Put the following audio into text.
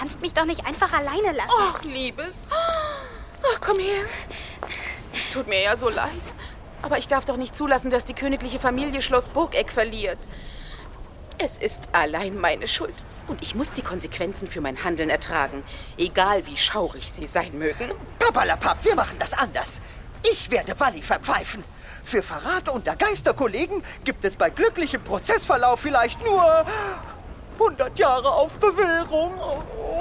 kannst mich doch nicht einfach alleine lassen. Ach, Liebes. Ach, komm her. Es tut mir ja so leid. Aber ich darf doch nicht zulassen, dass die königliche Familie Schloss Burgegg verliert. Es ist allein meine Schuld. Und ich muss die Konsequenzen für mein Handeln ertragen. Egal, wie schaurig sie sein mögen. Papperlapapp, wir machen das anders. Ich werde Walli verpfeifen. Für Verrat unter Geisterkollegen gibt es bei glücklichem Prozessverlauf vielleicht nur 100 Jahre auf Bewährung.